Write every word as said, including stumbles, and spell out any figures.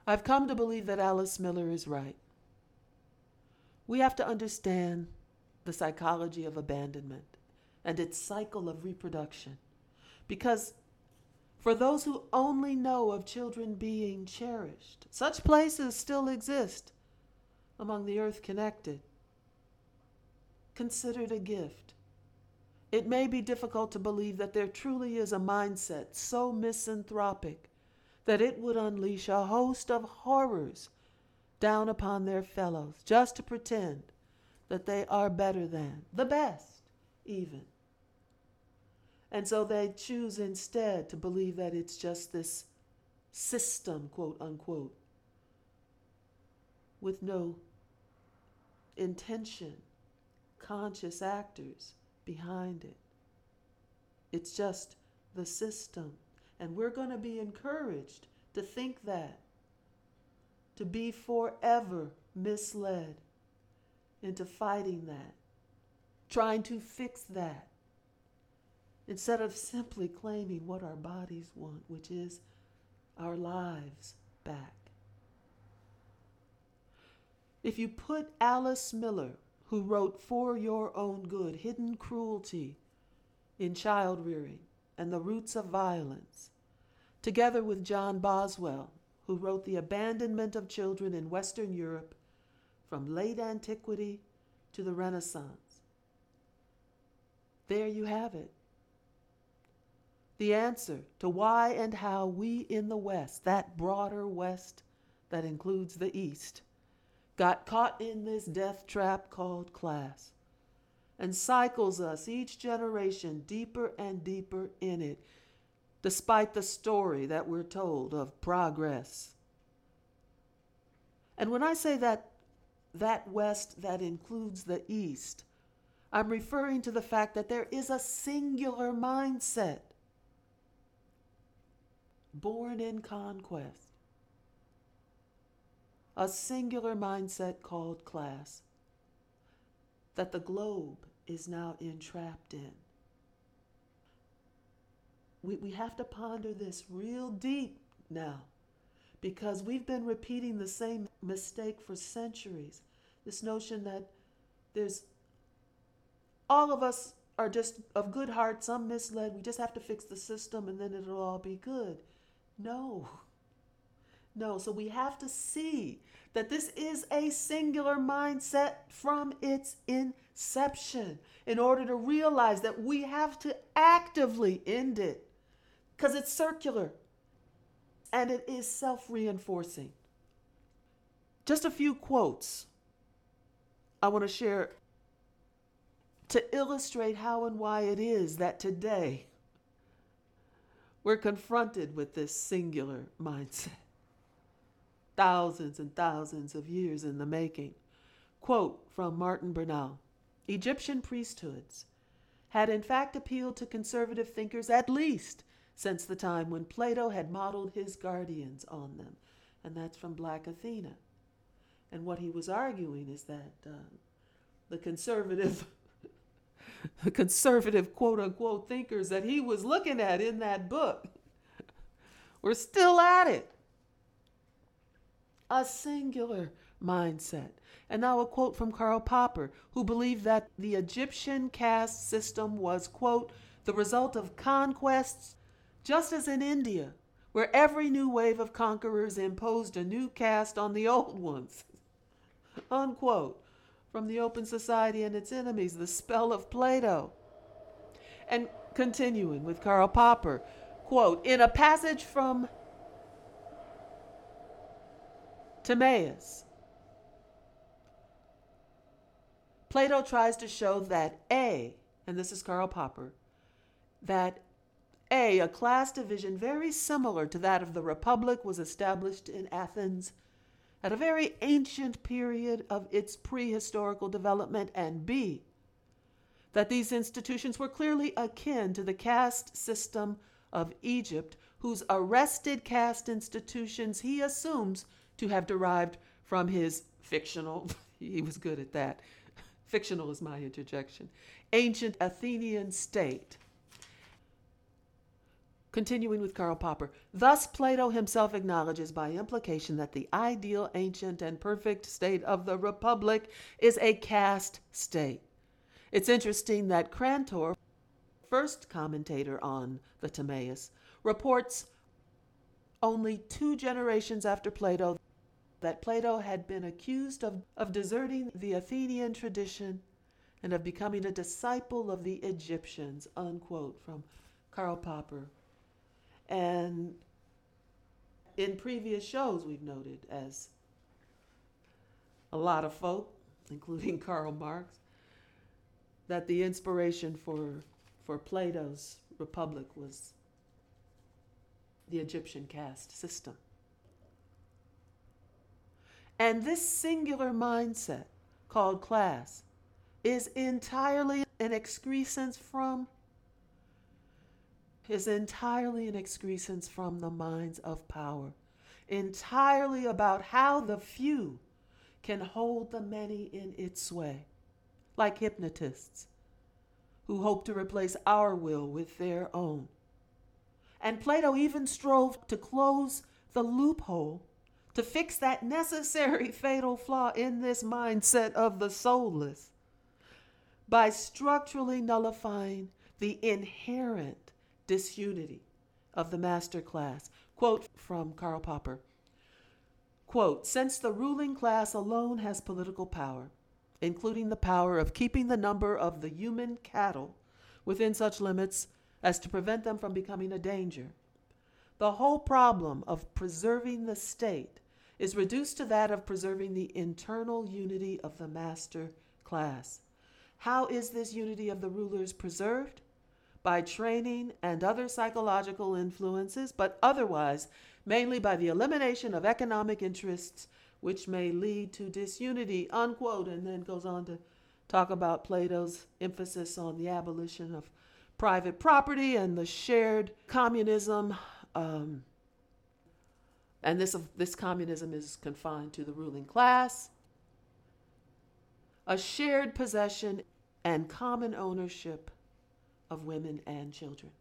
I've come to believe that Alice Miller is right. We have to understand the psychology of abandonment and its cycle of reproduction. Because for those who only know of children being cherished, such places still exist among the earth connected, considered a gift. It may be difficult to believe that there truly is a mindset so misanthropic that it would unleash a host of horrors down upon their fellows just to pretend that they are better than, the best even. And so they choose instead to believe that it's just this system, quote unquote, with no intention, conscious actors behind it. It's just the system. And we're going to be encouraged to think that, to be forever misled into fighting that, trying to fix that, instead of simply claiming what our bodies want, which is our lives back. If you put Alice Miller, who wrote For Your Own Good, Hidden Cruelty in Child Rearing and the Roots of Violence, together with John Boswell, who wrote The Abandonment of Children in Western Europe from late antiquity to the Renaissance, there you have it. The answer to why and how we in the West, that broader West that includes the East, got caught in this death trap called class and cycles us each generation deeper and deeper in it, despite the story that we're told of progress. And when I say that that West that includes the East, I'm referring to the fact that there is a singular mindset born in conquest, a singular mindset called class that the globe is now entrapped in. We, we have to ponder this real deep now, because we've been repeating the same mistake for centuries. This notion that there's all of us are just of good heart, some misled, we just have to fix the system and then it'll all be good. No. No, so we have to see that this is a singular mindset from its inception in order to realize that we have to actively end it, because it's circular and it is self-reinforcing. Just a few quotes I want to share to illustrate how and why it is that today we're confronted with this singular mindset. Thousands and thousands of years in the making. Quote from Martin Bernal: Egyptian priesthoods had in fact appealed to conservative thinkers at least since the time when Plato had modeled his guardians on them. And that's from Black Athena. And what he was arguing is that uh, the conservative the conservative quote-unquote thinkers that he was looking at in that book were still at it. A singular mindset. And now a quote from Karl Popper, who believed that the Egyptian caste system was, quote, the result of conquests, just as in India, where every new wave of conquerors imposed a new caste on the old ones. Unquote. From The Open Society and Its Enemies, The Spell of Plato. And continuing with Karl Popper, quote, in a passage from Timaeus, Plato tries to show that A, and this is Karl Popper, that A, a class division very similar to that of the Republic was established in Athens at a very ancient period of its prehistorical development, and B, that these institutions were clearly akin to the caste system of Egypt, whose arrested caste institutions he assumes to have derived from his fictional, he was good at that, fictional is my interjection, ancient Athenian state. Continuing with Karl Popper, thus Plato himself acknowledges by implication that the ideal, ancient, and perfect state of the Republic is a caste state. It's interesting that Crantor, first commentator on the Timaeus, reports only two generations after Plato that Plato had been accused of, of deserting the Athenian tradition and of becoming a disciple of the Egyptians, unquote, from Karl Popper. And in previous shows, we've noted, as a lot of folk, including Karl Marx, that the inspiration for, for Plato's Republic was the Egyptian caste system. And this singular mindset, called class, is entirely an excrescence from is entirely an excrescence from the minds of power, entirely about how the few can hold the many in its sway, like hypnotists who hope to replace our will with their own. And Plato even strove to close the loophole to fix that necessary fatal flaw in this mindset of the soulless by structurally nullifying the inherent disunity of the master class. Quote from Karl Popper, quote, since the ruling class alone has political power, including the power of keeping the number of the human cattle within such limits as to prevent them from becoming a danger, the whole problem of preserving the state is reduced to that of preserving the internal unity of the master class. How is this unity of the rulers preserved? By training and other psychological influences, but otherwise mainly by the elimination of economic interests which may lead to disunity, unquote, and then goes on to talk about Plato's emphasis on the abolition of private property and the shared communism. Um, and this, this communism is confined to the ruling class. A shared possession and common ownership of women and children.